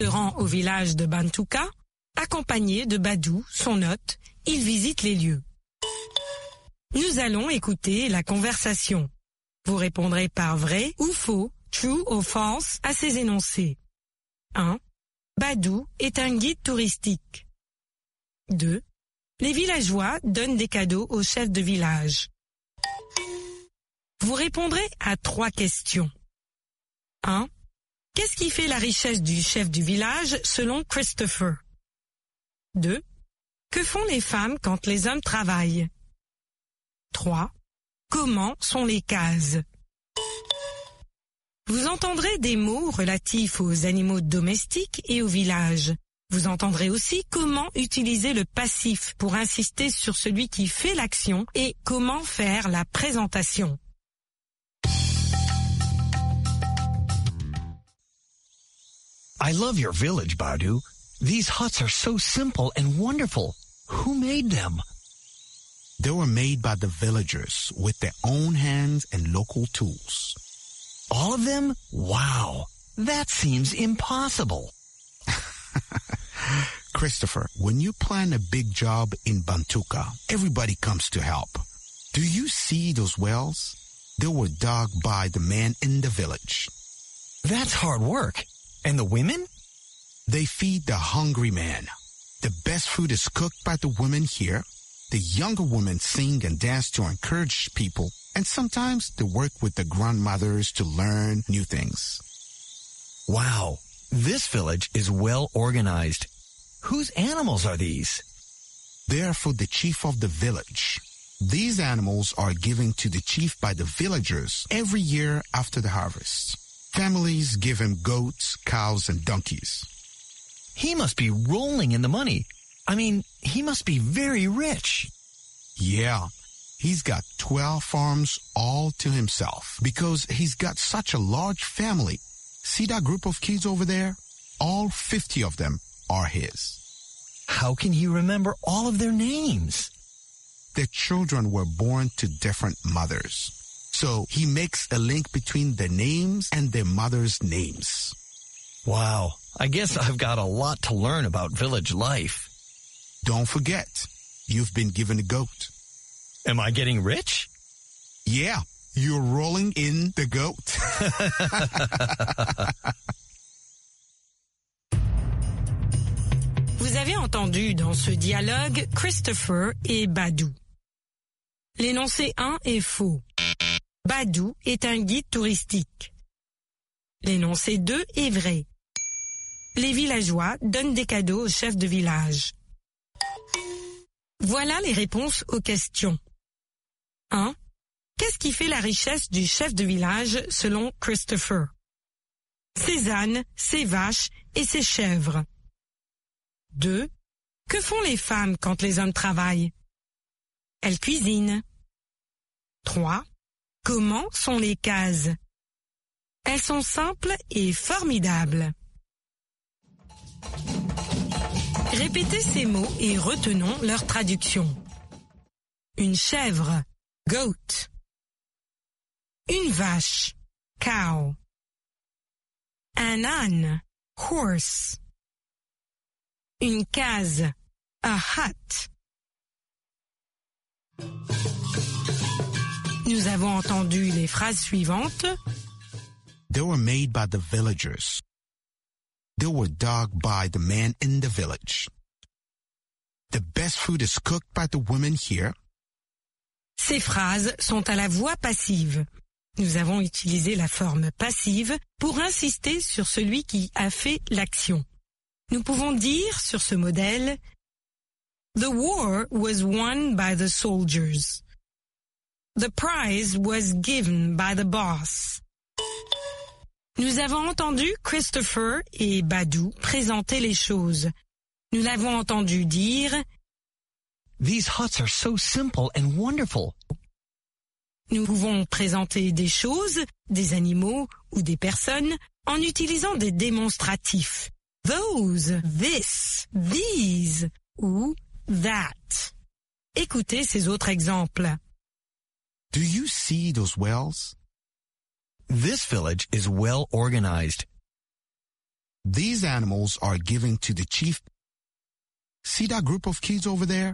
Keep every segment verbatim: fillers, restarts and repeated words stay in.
Se rend au village de Bantuka, accompagné de Badou, son hôte, il visite les lieux. Nous allons écouter la conversation. Vous répondrez par vrai ou faux, true ou false, à ces énoncés. un. Badou est un guide touristique. deux. Les villageois donnent des cadeaux au chef de village. Vous répondrez à trois questions. un. Qu'est-ce qui fait la richesse du chef du village selon Christopher? deux. Que font les femmes quand les hommes travaillent? trois. Comment sont les cases? Vous entendrez des mots relatifs aux animaux domestiques et au village. Vous entendrez aussi comment utiliser le passif pour insister sur celui qui fait l'action et comment faire la présentation. I love your village, Badou. These huts are so simple and wonderful. Who made them? They were made by the villagers with their own hands and local tools. All of them? Wow. That seems impossible. Christopher, when you plan a big job in Bantuka, everybody comes to help. Do you see those wells? They were dug by the men in the village. That's hard work. And the women? They feed the hungry man. The best food is cooked by the women here. The younger women sing and dance to encourage people, and sometimes they work with the grandmothers to learn new things. Wow, this village is well organized. Whose animals are these? They are for the chief of the village. These animals are given to the chief by the villagers every year after the harvest. Families give him goats, cows, and donkeys. He must be rolling in the money. I mean, he must be very rich. Yeah, he's got twelve farms all to himself because he's got such a large family. See that group of kids over there? All fifty of them are his. How can he remember all of their names? Their children were born to different mothers. So he makes a link between their names and their mother's names. Wow, I guess I've got a lot to learn about village life. Don't forget, you've been given a goat. Am I getting rich? Yeah, you're rolling in the goat. Vous avez entendu dans ce dialogue Christopher et Badou. L'énoncé un est faux. Badou est un guide touristique. L'énoncé deux est vrai. Les villageois donnent des cadeaux au chef de village. Voilà les réponses aux questions. un. Qu'est-ce qui fait la richesse du chef de village selon Christopher? Ses ânes, ses vaches et ses chèvres. deux. Que font les femmes quand les hommes travaillent? Elles cuisinent. trois. Comment sont les cases? Elles sont simples et formidables. Répétez ces mots et retenons leur traduction. Une chèvre, goat. Une vache, cow. Un âne, horse. Une case, a hut. Nous avons entendu les phrases suivantes. They were made by the villagers. They were dug by the men in the village. The best food is cooked by the women here. Ces phrases sont à la voix passive. Nous avons utilisé la forme passive pour insister sur celui qui a fait l'action. Nous pouvons dire sur ce modèle « The war was won by the soldiers. The prize was given by the boss. » Nous avons entendu Christopher et Badou présenter les choses. Nous l'avons entendu dire « These huts are so simple and wonderful. » Nous pouvons présenter des choses, des animaux ou des personnes en utilisant des démonstratifs. Those, this, these ou that. Écoutez ces autres exemples. Do you see those wells? This village is well organized. These animals are given to the chief. See that group of kids over there?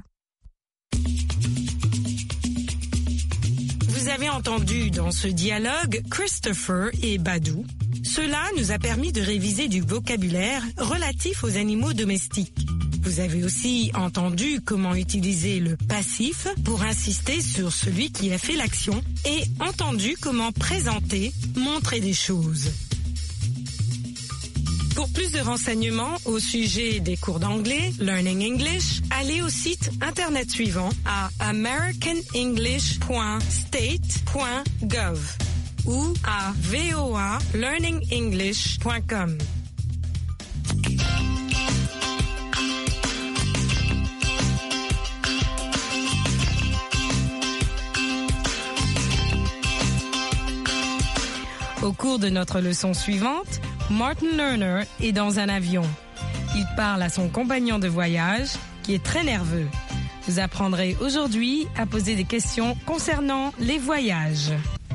Vous avez entendu dans ce dialogue Christopher et Badou. Cela nous a permis de réviser du vocabulaire relatif aux animaux domestiques. Vous avez aussi entendu comment utiliser le passif pour insister sur celui qui a fait l'action et entendu comment présenter, montrer des choses. Pour plus de renseignements au sujet des cours d'anglais, Learning English, allez au site internet suivant à american english point state point gov ou à v o a learning english point com. Au cours de notre leçon suivante, Martin Lerner est dans un avion. Il parle à son compagnon de voyage, qui est très nerveux. Vous apprendrez aujourd'hui à poser des questions concernant les voyages.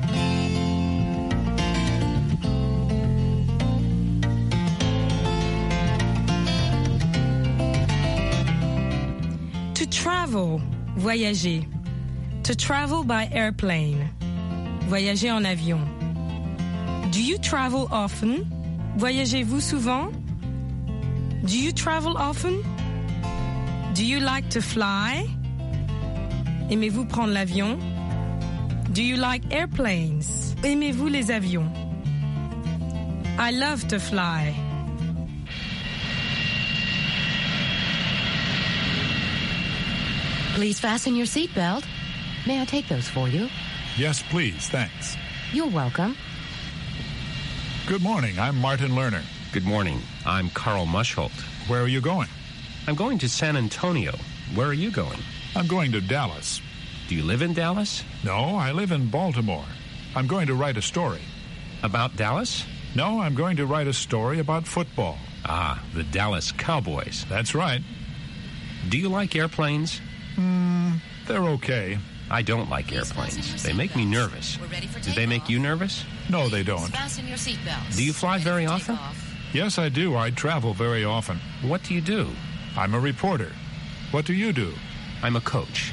To travel, voyager. To travel by airplane, voyager en avion. Do you travel often? Voyagez-vous souvent? Do you travel often? Do you like to fly? Aimez-vous prendre l'avion? Do you like airplanes? Aimez-vous les avions? I love to fly. Please fasten your seatbelt. May I take those for you? Yes, please. Thanks. You're welcome. Good morning. I'm Martin Lerner. Good morning. I'm Carl Mushholt. Where are you going? I'm going to San Antonio. Where are you going? I'm going to Dallas. Do you live in Dallas? No, I live in Baltimore. I'm going to write a story. About Dallas? No, I'm going to write a story about football. Ah, the Dallas Cowboys. That's right. Do you like airplanes? Hmm, they're okay. I don't like airplanes. They make me nervous. Do they make you nervous? No, they don't. Do you fly very often? Yes, I do. I travel very often. What do you do? I'm a reporter. What do you do? I'm a coach.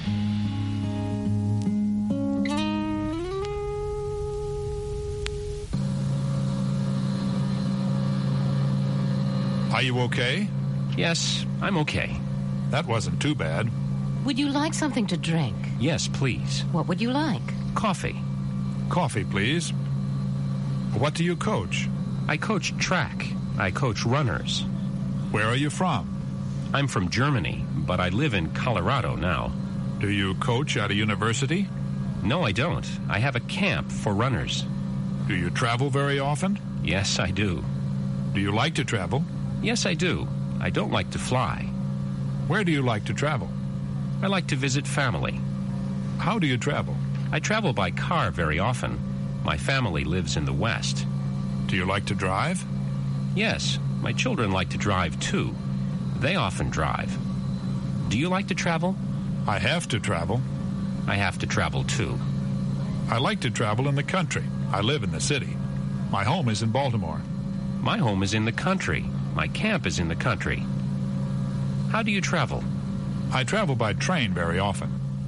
Are you okay? Yes, I'm okay. That wasn't too bad. Would you like something to drink? Yes, please. What would you like? Coffee. Coffee, please. What do you coach? I coach track. I coach runners. Where are you from? I'm from Germany, but I live in Colorado now. Do you coach at a university? No, I don't. I have a camp for runners. Do you travel very often? Yes, I do. Do you like to travel? Yes, I do. I don't like to fly. Where do you like to travel? I like to visit family. How do you travel? I travel by car very often. My family lives in the West. Do you like to drive? Yes, my children like to drive too. They often drive. Do you like to travel? I have to travel. I have to travel too. I like to travel in the country. I live in the city. My home is in Baltimore. My home is in the country. My camp is in the country. How do you travel? I travel by train very often.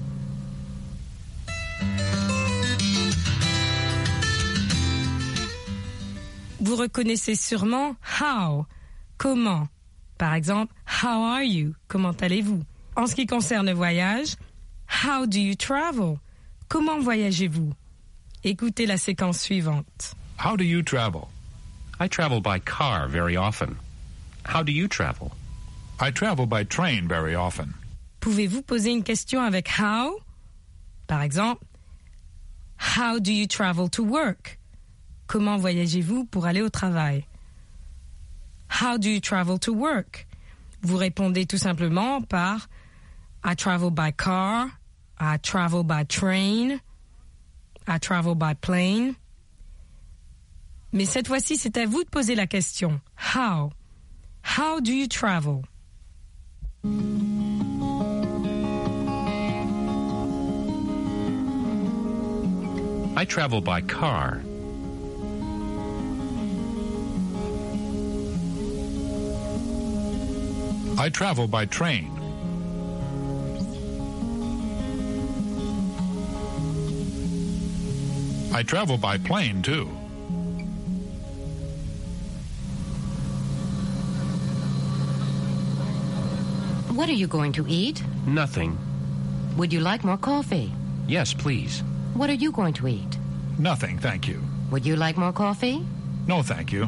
Vous reconnaissez sûrement how, comment. Par exemple, how are you? Comment allez-vous? En ce qui concerne le voyage, how do you travel? Comment voyagez-vous? Écoutez la séquence suivante. How do you travel? I travel by car very often. How do you travel? I travel by train very often. Pouvez-vous poser une question avec how? Par exemple, how do you travel to work? Comment voyagez-vous pour aller au travail? How do you travel to work? Vous répondez tout simplement par I travel by car, I travel by train, I travel by plane. Mais cette fois-ci, c'est à vous de poser la question. How? How do you travel? I travel by car. I travel by train. I travel by plane, too. What are you going to eat? Nothing. Would you like more coffee? Yes, please. What are you going to eat? Nothing, thank you. Would you like more coffee? No, thank you.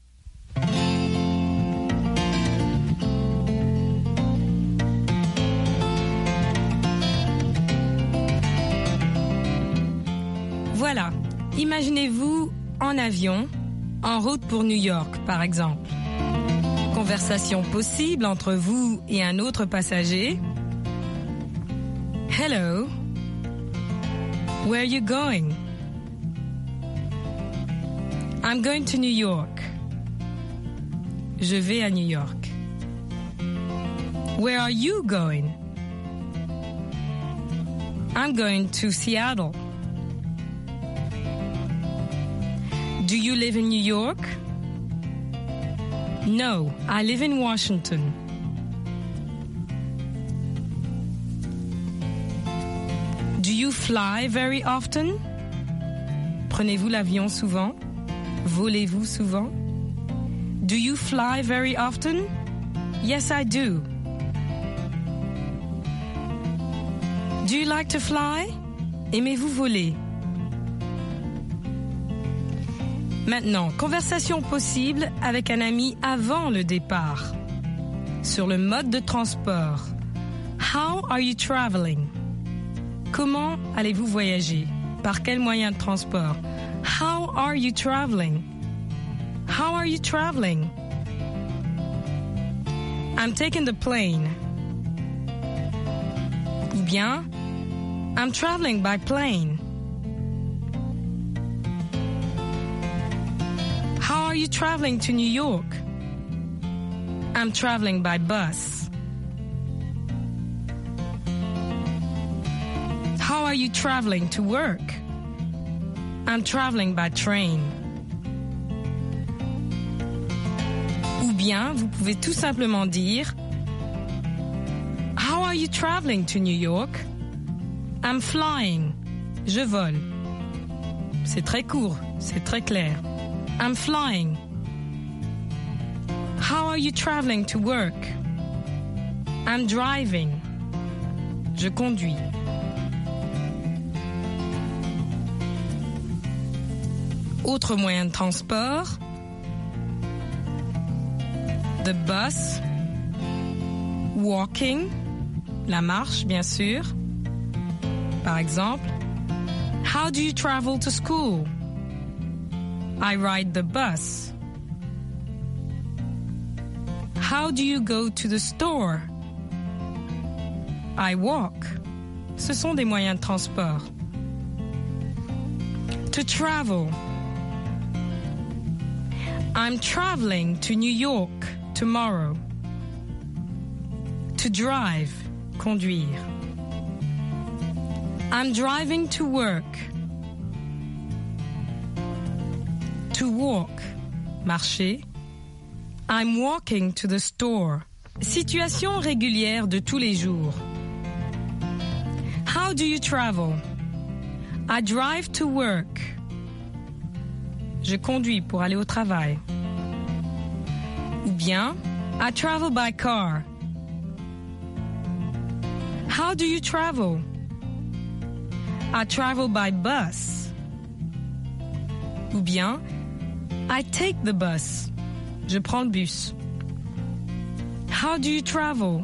Voilà, imaginez-vous en avion, en route pour New York, par exemple. Conversation possible entre vous et un autre passager. Hello. Where are you going? I'm going to New York. Je vais à New York. Where are you going? I'm going to Seattle. Do you live in New York? No, I live in Washington. Do you fly very often? Prenez-vous l'avion souvent? Volez-vous souvent? Do you fly very often? Yes, I do. Do you like to fly? Aimez-vous voler? Maintenant, conversation possible avec un ami avant le départ. Sur le mode de transport. How are you traveling? Comment allez-vous voyager? Par quel moyen de transport? How are you traveling? How are you traveling? I'm taking the plane. Ou bien, I'm traveling by plane. How are you traveling to New York? I'm traveling by bus. How are you traveling to work? I'm traveling by train. Ou bien, vous pouvez tout simplement dire How are you traveling to New York? I'm flying. Je vole. C'est très court, c'est très clair. I'm flying. How are you traveling to work? I'm driving. Je conduis. Autre moyen de transport. The bus. Walking. La marche, bien sûr. Par exemple, how do you travel to school? I ride the bus. How do you go to the store? I walk. Ce sont des moyens de transport. To travel. I'm traveling to New York tomorrow. To drive. Conduire. I'm driving to work. To walk, marcher. I'm walking to the store. Situation régulière de tous les jours. How do you travel? I drive to work. Je conduis pour aller au travail. Ou bien, I travel by car. How do you travel? I travel by bus. Ou bien, I take the bus. Je prends le bus. How do you travel?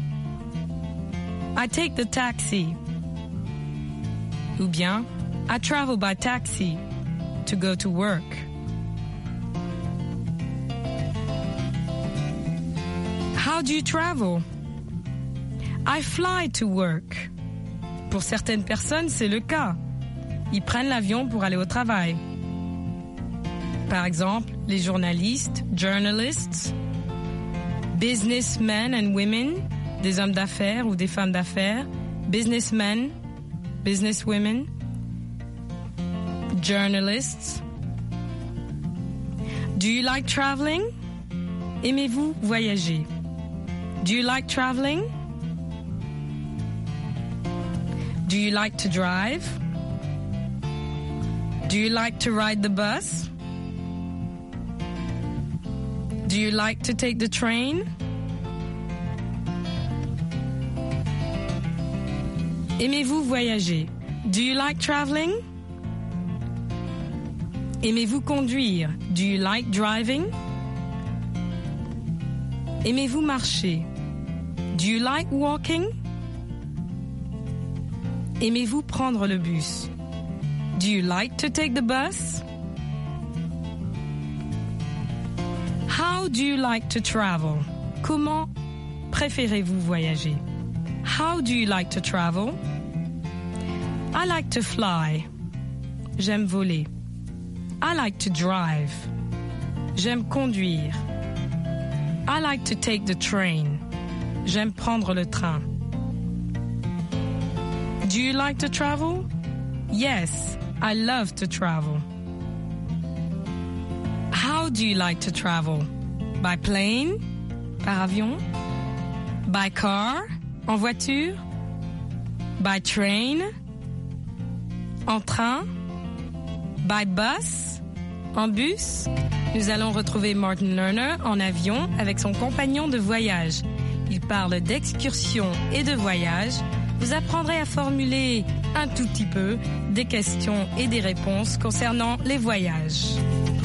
I take the taxi. Ou bien, I travel by taxi to go to work. How do you travel? I fly to work. Pour certaines personnes, c'est le cas. Ils prennent l'avion pour aller au travail. Par exemple, les journalistes, journalists, businessmen and women, des hommes d'affaires ou des femmes d'affaires, businessmen, businesswomen, journalists. Do you like traveling? Aimez-vous voyager? Do you like traveling? Do you like to drive? Do you like to ride the bus? Do you like to take the train? Aimez-vous voyager? Do you like traveling? Aimez-vous conduire? Do you like driving? Aimez-vous marcher? Do you like walking? Aimez-vous prendre le bus? Do you like to take the bus? How do you like to travel? Comment préférez-vous voyager? How do you like to travel? I like to fly. J'aime voler. I like to drive. J'aime conduire. I like to take the train. J'aime prendre le train. Do you like to travel? Yes, I love to travel. How do you like to travel? By plane? Par avion? By car? En voiture? By train? En train? By bus? En bus? Nous allons retrouver Martin Lerner en avion avec son compagnon de voyage. Il parle d'excursion et de voyage. Vous apprendrez à formuler un tout petit peu des questions et des réponses concernant les voyages.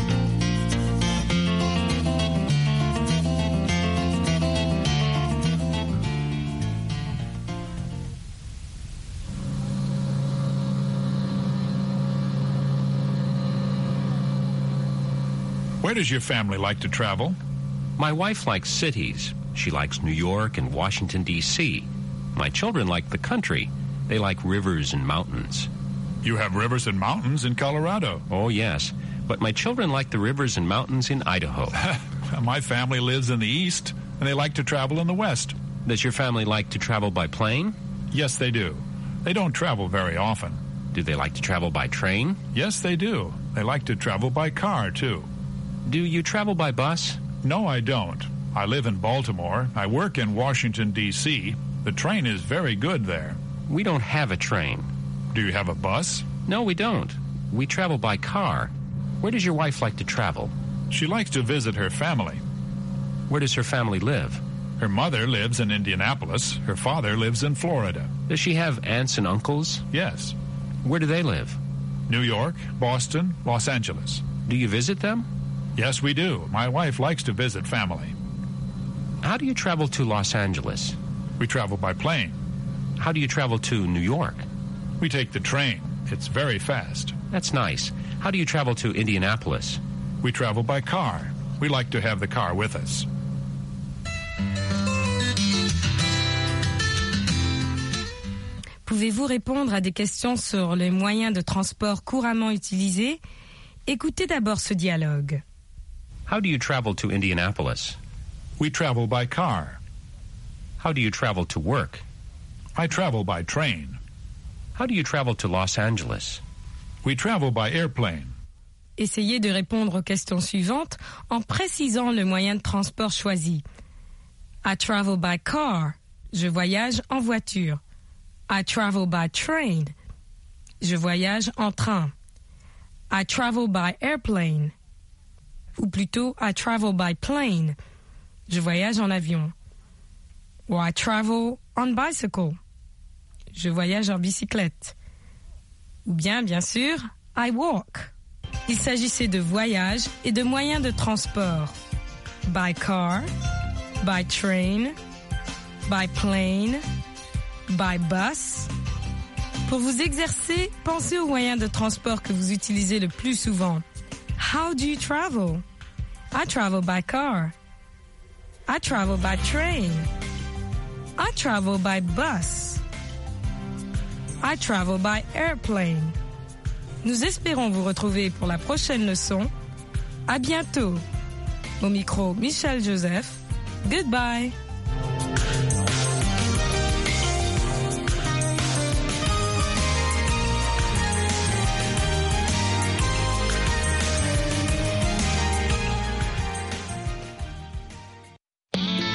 Where does your family like to travel? My wife likes cities. She likes New York and Washington, D C My children like the country. They like rivers and mountains. You have rivers and mountains in Colorado. Oh, yes. But my children like the rivers and mountains in Idaho. My family lives in the east, and they like to travel in the west. Does your family like to travel by plane? Yes, they do. They don't travel very often. Do they like to travel by train? Yes, they do. They like to travel by car, too. Do you travel by bus? No, I don't. I live in Baltimore. I work in Washington, D C The train is very good there. We don't have a train. Do you have a bus? No, we don't. We travel by car. Where does your wife like to travel? She likes to visit her family. Where does her family live? Her mother lives in Indianapolis. Her father lives in Florida. Does she have aunts and uncles? Yes. Where do they live? New York, Boston, Los Angeles. Do you visit them? Yes, we do. My wife likes to visit family. How do you travel to Los Angeles? We travel by plane. How do you travel to New York? We take the train. It's very fast. That's nice. How do you travel to Indianapolis? We travel by car. We like to have the car with us. Pouvez-vous répondre à des questions sur les moyens de transport couramment utilisés? Écoutez d'abord ce dialogue. How do you travel to Indianapolis? We travel by car. How do you travel to work? I travel by train. How do you travel to Los Angeles? We travel by airplane. Essayez de répondre aux questions suivantes en précisant le moyen de transport choisi. I travel by car. Je voyage en voiture. I travel by train. Je voyage en train. I travel by airplane. Ou plutôt, I travel by plane. Je voyage en avion. Ou I travel on bicycle. Je voyage en bicyclette. Ou bien, bien sûr, I walk. Il s'agissait de voyage et de moyens de transport. By car, by train, by plane, by bus. Pour vous exercer, pensez aux moyens de transport que vous utilisez le plus souvent. How do you travel? I travel by car. I travel by train. I travel by bus. I travel by airplane. Nous espérons vous retrouver pour la prochaine leçon. À bientôt. Au micro, Michel Joseph. Goodbye.